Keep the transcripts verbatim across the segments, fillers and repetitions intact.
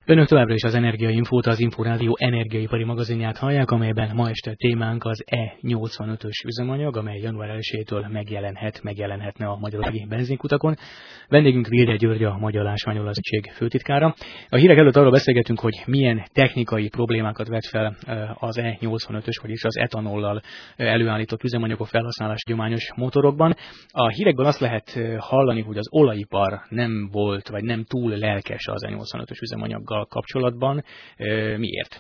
Önök továbbra is az Energiainfót, az Inforádió energiaipari magazinját hallják, amelyben ma este témánk az E nyolcvanötös üzemanyag, amely január elsejétől megjelenhet, megjelenhetne a magyarországi benzinkutakon. Vendégünk Vilde György, a Magyar Ásványolaj-szövetség főtitkára. A hírek előtt arról beszélgetünk, hogy milyen technikai problémákat vet fel az E nyolcvanötös, vagyis az etanollal előállított üzemanyagok felhasználás hagyományos motorokban. A hírekben azt lehet hallani, hogy az olajipar nem volt, vagy nem túl lelkes az E nyolcvanötös üzemanyaggal kapcsolatban. Miért?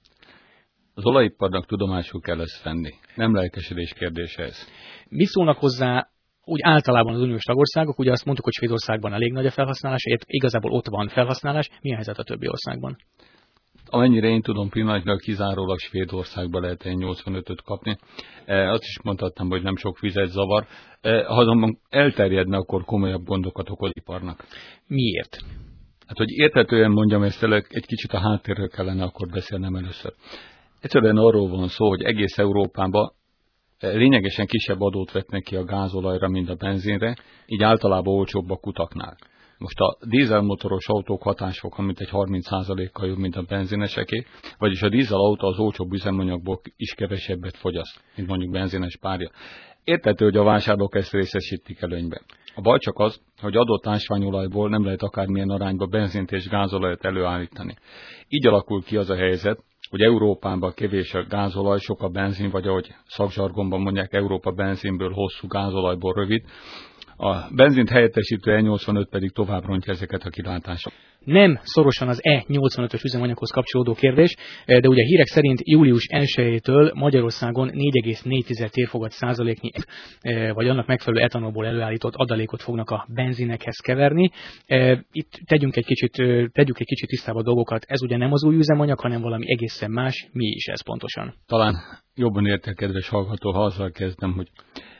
Az olajiparnak tudomásul kell ezt venni. Nem lelkesedés kérdése ez. Mi szólnak hozzá úgy általában az uniós tagországok? Ugye azt mondtuk, hogy Svédországban elég nagy a felhasználás, igazából ott van felhasználás. Mi a helyzet a többi országban? Amennyire én tudom, pillanatnyilag kizárólag Svédországban lehet egy nyolcvanötöt kapni. Azt is mondhatnám, hogy nem sok vizet zavar. Ha azonban elterjedne, akkor komolyabb gondokat okoz iparnak. Miért? Hát, hogy érthetően mondjam ezt el, egy kicsit a háttérről kellene akkor beszélnem először. Egyszerűen arról van szó, hogy egész Európában lényegesen kisebb adót vetnek ki a gázolajra, mint a benzinre, így általában olcsóbb a kutaknál. Most a dízelmotoros autók hatásfoka mintegy harminc százalékkal jobb, mint a benzineseké, vagyis a dízelautó az olcsóbb üzemanyagból is kevesebbet fogyaszt, mint mondjuk benzines párja. Érthető, hogy a vásárlók ezt részesítik előnybe. A baj csak az, hogy adott ásványolajból nem lehet akármilyen arányba benzint és gázolajat előállítani. Így alakul ki az a helyzet, hogy Európában kevés a gázolaj, sok a benzin, vagy ahogy szakzsargonban mondják, Európa benzinből hosszú, gázolajból rövid. A benzint helyettesítő E nyolcvanöt pedig tovább rontja ezeket a kilátásokat. Nem szorosan az E nyolcvanötös üzemanyaghoz kapcsolódó kérdés, de ugye hírek szerint július elsejétől Magyarországon négy egész négy térfogat százaléknyi, vagy annak megfelelő etanolból előállított adalékot fognak a benzinekhez keverni. Itt tegyünk egy kicsit, tegyük egy kicsit tisztába a dolgokat. Ez ugye nem az új üzemanyag, hanem valami egészen más. Mi is ez pontosan? Talán jobban érte, kedves hallgató, ha azzal kezdem, hogy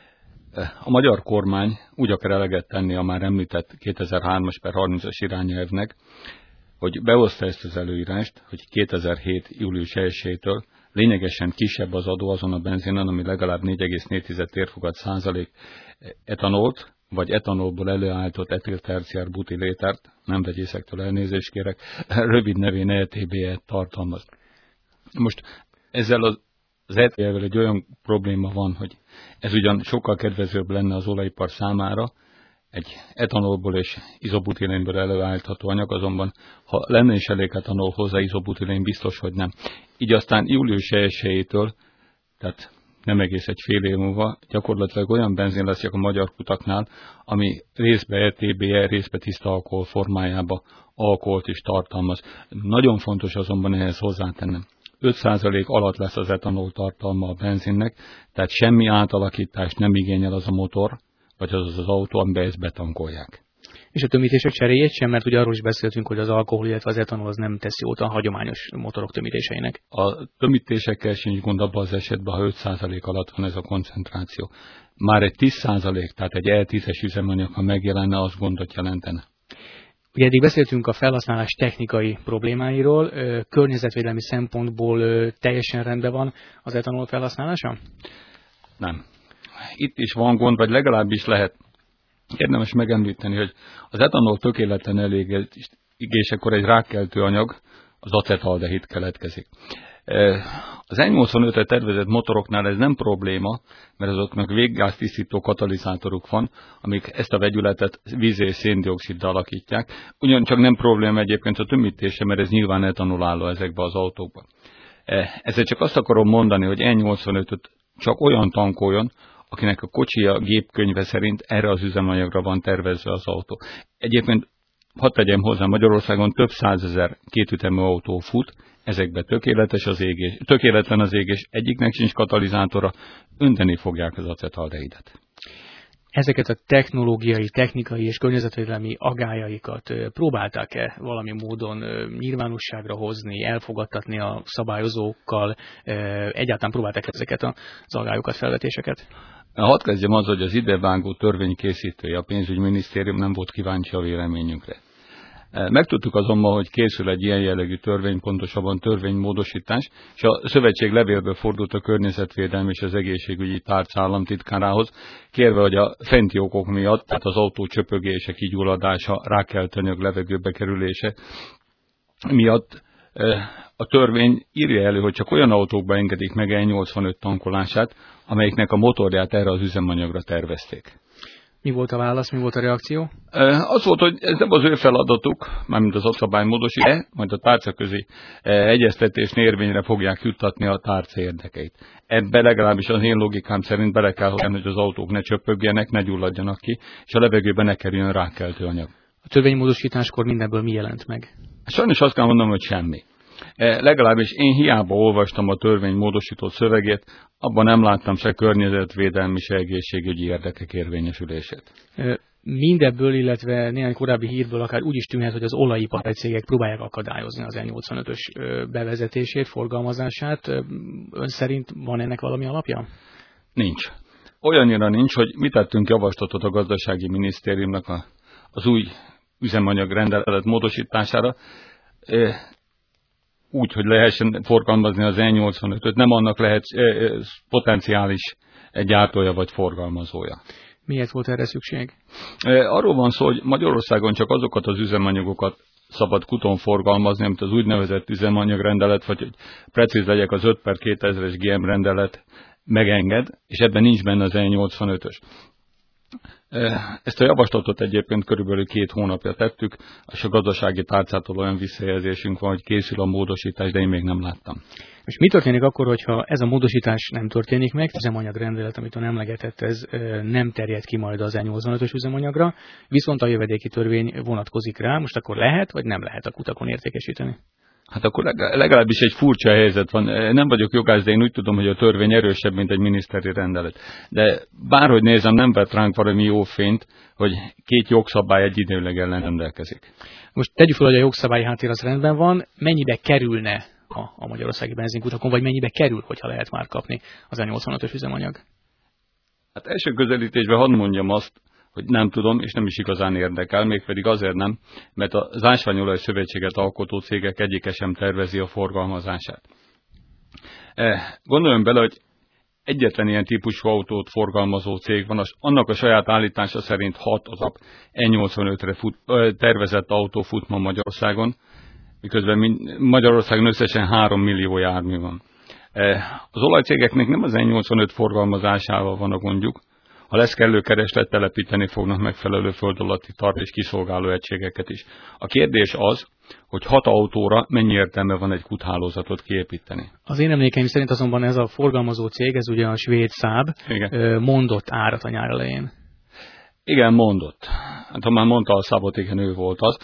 a magyar kormány úgy akar eleget tenni a már említett kétezer-hármas per harmincas irányelvnek, hogy behozta ezt az előírást, hogy kétezer-hét július elsejétől lényegesen kisebb az adó azon a benzinen, ami legalább négy egész négy térfogat százalék etanolt, vagy etanolból előállított etilterciár butilétert, nem vegyészektől elnézést kérek, rövid nevén E T B E-t tartalmaz. Most ezzel az Az E T B E-vel egy olyan probléma van, hogy ez ugyan sokkal kedvezőbb lenne az olajipar számára, egy etanolból és izobutilénből előállítható anyag, azonban ha lenne is elég etanol hozzá, izobutilén biztos, hogy nem. Így aztán július elsejétől, tehát nem egész egy fél év múlva, gyakorlatilag olyan benzin lesz a magyar kutaknál, ami részbe E T B E, részbe tiszta alkohol formájába alkoholt is tartalmaz. Nagyon fontos azonban ehhez hozzátennem. öt százalék alatt lesz az etanol tartalma a benzinnek, tehát semmi átalakítást nem igényel az a motor, vagy az az autó, amiben ezt betankolják. És a tömítések cseréjét sem, mert ugye arról is beszéltünk, hogy az alkohol, illetve az etanol az nem teszi jót a hagyományos motorok tömítéseinek. A tömítésekkel sincs gond abban az esetben, ha öt százalék alatt van ez a koncentráció. Már egy tíz százalék, tehát egy E tízes üzemanyag, ha megjelenne, az gondot jelentene. Ugye eddig beszéltünk a felhasználás technikai problémáiról, környezetvédelmi szempontból teljesen rendben van az etanol felhasználása? Nem. Itt is van gond, vagy legalábbis lehet érdemes megemlíteni, hogy az etanol tökéletlen elégésekor egy rákkeltő anyag, az acetaldehid keletkezik. Az E nyolcvanötre tervezett motoroknál ez nem probléma, mert azoknak véggáztisztító katalizátoruk van, amik ezt a vegyületet víz és széndioxiddal alakítják. Ugyancsak nem probléma egyébként a tömítése, mert ez nyilván etanolálló ezekbe az autókban. Ezzel csak azt akarom mondani, hogy E nyolcvanötöt csak olyan tankoljon, akinek a kocsija gépkönyve szerint erre az üzemanyagra van tervezve az autó. Egyébként hadd tegyem hozzá, Magyarországon több százezer kétütemű autó fut, ezekben tökéletes az égés, tökéletlen az égés, egyiknek sincs katalizátora, önteni fogják az acetaldehidet. Ezeket a technológiai, technikai és környezetvédelmi agályaikat próbálták-e valami módon nyilvánosságra hozni, elfogadtatni a szabályozókkal, egyáltalán próbálták ezeket az agályokat, felvetéseket? Hadd kezdjem az, hogy az idevágó törvény készítője, a pénzügyminisztérium nem volt kíváncsi a véleményünkre. Megtudtuk azonban, hogy készül egy ilyen jellegű törvény, pontosabban törvénymódosítás, és a szövetség levélből fordult a környezetvédelmi és az egészségügyi tárca államtitkárához, kérve, hogy a fenti okok miatt, tehát az autó csöpögése, kigyulladása, rákkeltő anyag levegőbe kerülése, miatt a törvény írja elő, hogy csak olyan autókba engedik meg E nyolcvanöt tankolását, amelyiknek a motorját erre az üzemanyagra tervezték. Mi volt a válasz, mi volt a reakció? Az volt, hogy ez nem az ő feladatuk, mármint az adszabálymódosítás, majd a tárcaközi egyeztetésnél érvényre fogják juttatni a tárca érdekeit. Ebbe legalábbis az én logikám szerint bele kell hozni, hogy az autók ne csöpögjenek, ne gyulladjanak ki, és a levegőben ne kerüljön rákkeltő anyag. A törvénymódosításkor mindenből mi jelent meg? Sajnos azt kell mondanom, hogy semmi. Legalábbis én hiába olvastam a törvény módosított szövegét, abban nem láttam se környezetvédelmi, se egészségügyi érdekek érvényesülését. Mindebből, illetve néhány korábbi hírből akár úgy is tűnhet, hogy az olajipari cégek próbálják akadályozni az E nyolcvanötös bevezetését, forgalmazását. Ön szerint van ennek valami alapja? Nincs. Olyannyira nincs, hogy mi tettünk javaslatot a gazdasági minisztériumnak a, az új üzemanyagrendelet módosítására, úgy, hogy lehessen forgalmazni az E nyolcvanötöt, nem annak lehet e, e, potenciális gyártója vagy forgalmazója. Miért volt erre szükség? E, arról van szó, hogy Magyarországon csak azokat az üzemanyagokat szabad kuton forgalmazni, amit az úgynevezett üzemanyagrendelet, vagy hogy precíz legyek, az öt per kétezres G M rendelet megenged, és ebben nincs benne az E nyolcvanötös. Ezt a javaslatot egyébként körülbelül két hónapja tettük, és a gazdasági tárcától olyan visszajelzésünk van, hogy készül a módosítás, de én még nem láttam. És mi történik akkor, hogyha ez a módosítás nem történik meg, az üzemanyagrendelet, amit ön emlegetett, ez nem terjed ki majd az E nyolcvanötös üzemanyagra, viszont a jövedéki törvény vonatkozik rá, most akkor lehet, vagy nem lehet a kutakon értékesíteni? Hát akkor legalábbis egy furcsa helyzet van. Nem vagyok jogász, de én úgy tudom, hogy a törvény erősebb, mint egy miniszteri rendelet. De bárhogy nézem, nem vett ránk valami jó fényt, hogy két jogszabály egy időleg ellen rendelkezik. Most tegyük fel, hogy a jogszabályi háttér az rendben van, mennyibe kerülne a, a magyarországi benzinkutakon, vagy mennyibe kerül, hogyha lehet már kapni az E nyolcvanötös üzemanyag? Hát első közelítésben hadd mondjam azt, hogy nem tudom, és nem is igazán érdekel, mégpedig azért nem, mert az Ásványolaj Szövetséget alkotó cégek egyike sem tervezi a forgalmazását. Gondoljon bele, hogy egyetlen ilyen típusú autót forgalmazó cég van, annak a saját állítása szerint hat az E nyolcvanötre fut, tervezett autó fut ma Magyarországon, miközben Magyarországon összesen három millió jármű van. Az olajcégeknek nem az E nyolcvanöt forgalmazásával van a gondjuk. Ha lesz kellő kereslet, telepíteni fognak megfelelő föld alatti tart és kiszolgáló egységeket is. A kérdés az, hogy hat autóra mennyi értelme van egy kuthálózatot kiépíteni. Az én emlékeim szerint azonban ez a forgalmazó cég, ez ugye a svéd Saab, igen, mondott árat a nyár elején. Igen, mondott. Hát ha már mondta a Saabot, igen, ő volt az.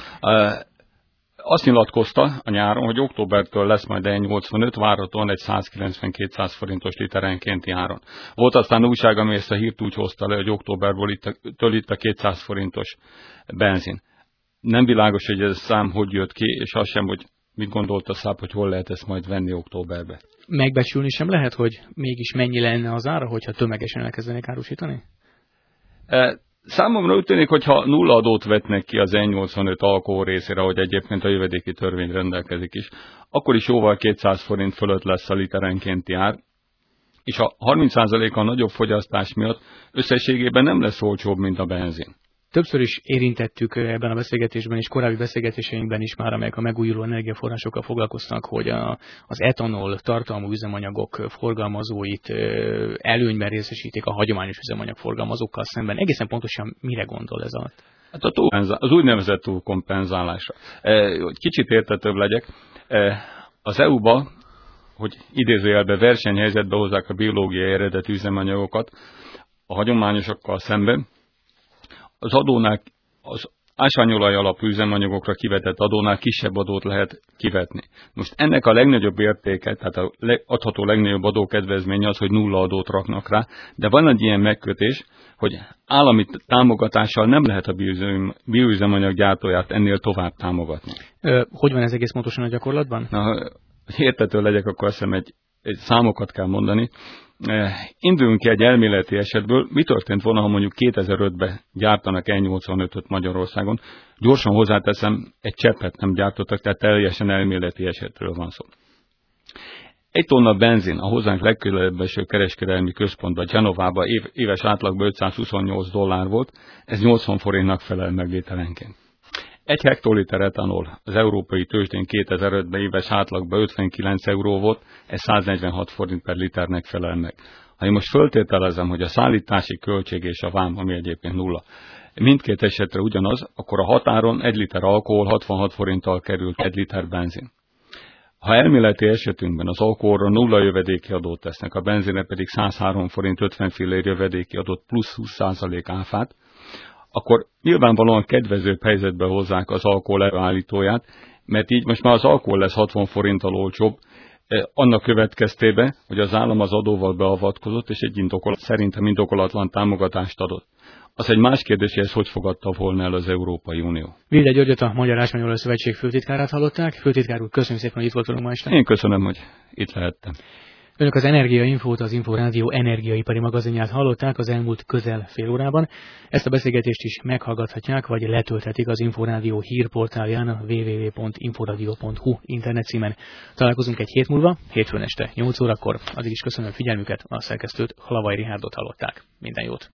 Azt nyilatkozta a nyáron, hogy októbertől lesz majd E nyolcvanöt, várhatóan egy százkilencven-kétszáz forintos literenkénti áron. Volt aztán újság, ami ezt a hírt úgy hozta le, hogy októberból itt a, től itt a kétszáz forintos benzin. Nem világos, hogy ez a szám hogy jött ki, és az sem, hogy mit gondolt a Saab, hogy hol lehet ezt majd venni októberbe. Megbecsülni sem lehet, hogy mégis mennyi lenne az ára, hogyha tömegesen elkezdenék árusítani? E, Számomra úgy tűnik, hogy ha nulla adót vetnek ki az E nyolcvanöt alkohol részére, hogy egyébként a jövedéki törvény rendelkezik is, akkor is jóval kétszáz forint fölött lesz a literenkénti ár, és a harminc százalékkal nagyobb fogyasztás miatt összességében nem lesz olcsóbb, mint a benzin. Többször is érintettük ebben a beszélgetésben és korábbi beszélgetéseinkben is már, amelyek a megújuló energiaforrásokkal foglalkoznak, hogy a, az etanol tartalmú üzemanyagok forgalmazóit előnyben részesítik a hagyományos üzemanyag forgalmazókkal szemben. Egészen pontosan mire gondol ez alatt? Hát a túl, az úgynevezett túlkompenzálásra. Hogy kicsit értetőbb legyek, az é u-ba, hogy idézőjelbe versenyhelyzetbe hozzák a biológiai eredetű üzemanyagokat a hagyományosakkal szemben, az adónál, az ásványolaj alapú üzemanyagokra kivetett adónál kisebb adót lehet kivetni. Most ennek a legnagyobb értéke, tehát a adható legnagyobb adókedvezmény az, hogy nulla adót raknak rá, de van egy ilyen megkötés, hogy állami támogatással nem lehet a bioüzemanyag gyártóját ennél tovább támogatni. Ö, hogy van ez egész pontosan a gyakorlatban? Na, hogy értető legyek, akkor azt hiszem egy, egy számokat kell mondani. Induljunk ki egy elméleti esetből, mi történt volna, ha mondjuk kétezer-ötben gyártanak E nyolcvanötöt Magyarországon. Gyorsan hozzáteszem, egy cseppet nem gyártottak, tehát teljesen elméleti esetről van szó. Egy tonna benzin a hozzánk legközelebb eső kereskedelmi központban, Genovába év, éves átlagban ötszázhuszonnyolc dollár volt, ez nyolcvan forintnak felel meg literenként. Egy hektoliter etanol az európai tőzsdén kétezer-ötben éves átlagban ötvenkilenc euró volt, ez száznegyvenhat forint per liternek felel meg. Ha én most föltételezem, hogy a szállítási költség és a vám, ami egyébként nulla, mindkét esetre ugyanaz, akkor a határon egy liter alkohol hatvanhat forinttal került egy liter benzin. Ha elméleti esetünkben az alkoholra nulla jövedéki adót tesznek, a benzinre pedig százhárom forint ötven fillér jövedéki adót plusz húsz százalék áfát, akkor nyilvánvalóan kedvezőbb helyzetbe hozzák az alkohol előállítóját, mert így most már az alkohol lesz hatvan forinttal olcsóbb, annak következtében, hogy az állam az adóval beavatkozott, és egy indokolat, szerintem indokolatlan támogatást adott. Az egy más kérdés, hogy ezt hogy fogadta volna el az Európai Unió. Vilde Györgyöt, a Magyar Ásványolaj Szövetség főtitkárát hallották. Főtitkár úr, köszönjük szépen, hogy itt voltunk ma este. Én köszönöm, hogy itt lehettem. Önök az Energia Infót, az Inforádió energiaipari magazinját hallották az elmúlt közel fél órában. Ezt a beszélgetést is meghallgathatják, vagy letölthetik az Inforádió hírportálján a double-u double-u double-u pont inforadio pont hu internet címen. Találkozunk egy hét múlva, hétfőn este nyolc órakor. Addig is köszönöm figyelmüket, a szerkesztőt, Halavai Richárdot hallották. Minden jót!